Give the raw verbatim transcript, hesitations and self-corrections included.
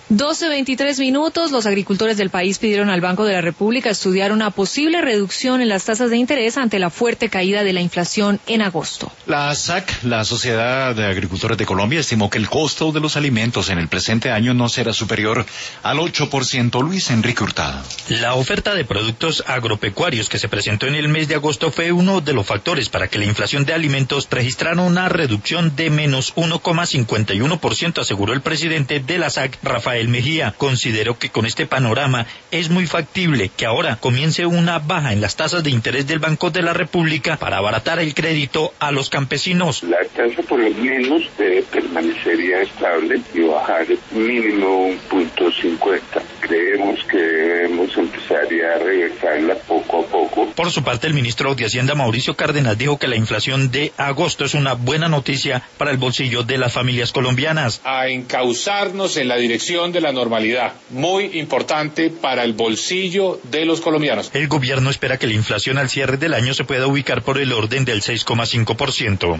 doce veintitrés minutos, los agricultores del país pidieron al Banco de la República estudiar una posible reducción en las tasas de interés ante la fuerte caída de la inflación en agosto. La A S A C, la Sociedad de Agricultores de Colombia, estimó que el costo de los alimentos en el presente año no será superior al ocho por ciento. Luis Enrique Hurtado. La oferta de productos agropecuarios que se presentó en el mes de agosto fue uno de los factores para que la inflación de alimentos registrara una reducción de menos uno coma cincuenta y uno por ciento, aseguró el presidente de la A S A C, Rafael Mejía. Consideró que con este panorama es muy factible que ahora comience una baja en las tasas de interés del Banco de la República para abaratar el crédito a los campesinos. La tasa por lo menos debe permanecería estable y bajar mínimo un punto cincuenta. Creemos que debemos empezar a regresarla poco a poco. Por su parte, el ministro de Hacienda, Mauricio Cárdenas, dijo que la inflación de agosto es una buena noticia para el bolsillo de las familias colombianas. A encauzarnos en la dirección de la normalidad, muy importante para el bolsillo de los colombianos. El gobierno espera que la inflación al cierre del año se pueda ubicar por el orden del seis coma cinco por ciento.